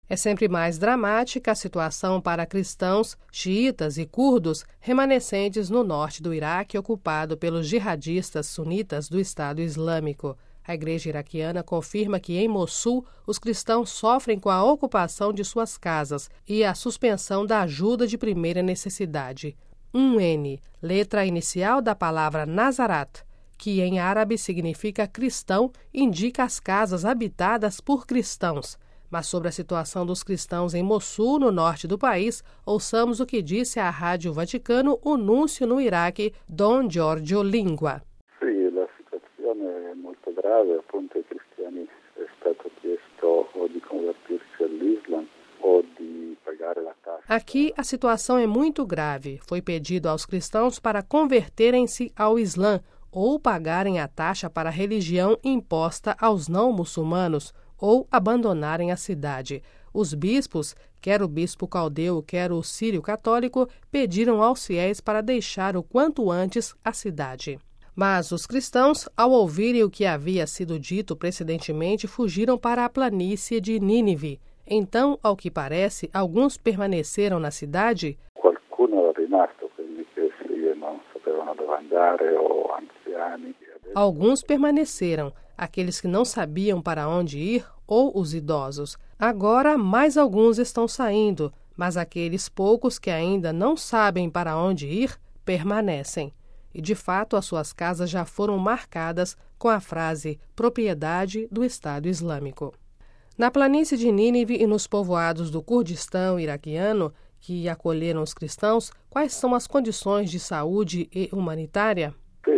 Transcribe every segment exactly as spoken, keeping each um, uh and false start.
É sempre mais dramática a situação para cristãos, xiitas e curdos remanescentes no norte do Iraque, ocupado pelos jihadistas sunitas do Estado Islâmico. A igreja iraquiana confirma que em Mossul os cristãos sofrem com a ocupação de suas casas e a suspensão da ajuda de primeira necessidade. Um N, letra inicial da palavra Nazarat, que em árabe significa cristão, indica as casas habitadas por cristãos. Mas sobre a situação dos cristãos em Mossul, no norte do país, ouçamos o que disse à Rádio Vaticano o núncio no Iraque, Don Giorgio Lingua. Sì, la situazione è molto grave, appunto ai cristiani è stato chiesto o di convertirsi all'Islam o di pagare la taxa. Aqui a situação é muito grave. Foi pedido aos cristãos para converterem-se ao Islã ou pagarem a taxa para a religião imposta aos não-muçulmanos, ou abandonarem a cidade. Os bispos, quer o bispo caldeu, quer o sírio católico, pediram aos fiéis para deixar o quanto antes a cidade. Mas os cristãos, ao ouvirem o que havia sido dito precedentemente, fugiram para a planície de Nínive. Então, ao que parece, alguns permaneceram na cidade. Qualcuno era rimasto, quelli che non sapevano dove andare o anziani. Alguns permaneceram, aqueles que não sabiam para onde ir ou os idosos. Agora, mais alguns estão saindo, mas aqueles poucos que ainda não sabem para onde ir, permanecem. E, de fato, as suas casas já foram marcadas com a frase propriedade do Estado Islâmico. Na planície de Nínive e nos povoados do Kurdistão iraquiano, que acolheram os cristãos, quais são as condições de saúde e humanitária?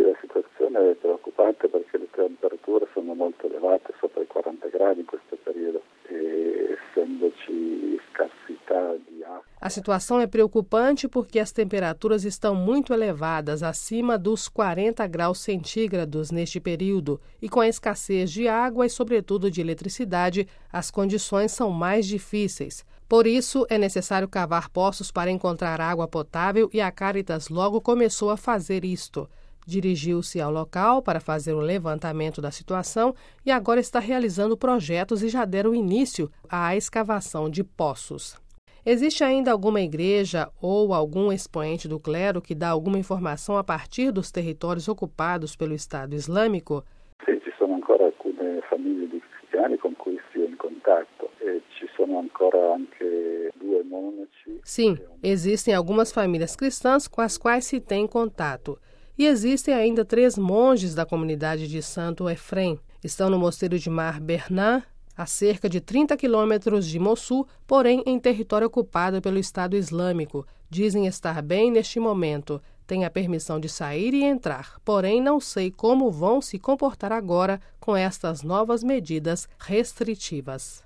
È preoccupante perché le temperature sono molto elevate, sopra i quaranta gradi in questo periodo, e essendoci scarsità di acqua. A situação é preocupante porque as temperaturas estão muito elevadas, acima dos quarenta graus centígrados neste período, e com a escassez de água e, sobretudo, de eletricidade, as condições são mais difíceis. Por isso, é necessário cavar poços para encontrar água potável e a Caritas logo começou a fazer isto. Dirigiu-se ao local para fazer o levantamento da situação e agora está realizando projetos e já deram início à escavação de poços. Existe ainda alguma igreja ou algum expoente do clero que dá alguma informação a partir dos territórios ocupados pelo Estado Islâmico? Sim, ci sono ancora alcune famiglie di cristiani con cui si è in contatto e ci sono ancora anche due monaci. Sim, existem algumas famílias cristãs com as quais se tem contato. E existem ainda três monges da comunidade de Santo Efrem. Estão no mosteiro de Mar Bernan, a cerca de trinta quilômetros de Mossul, porém em território ocupado pelo Estado Islâmico. Dizem estar bem neste momento. Têm a permissão de sair e entrar, porém não sei como vão se comportar agora com estas novas medidas restritivas.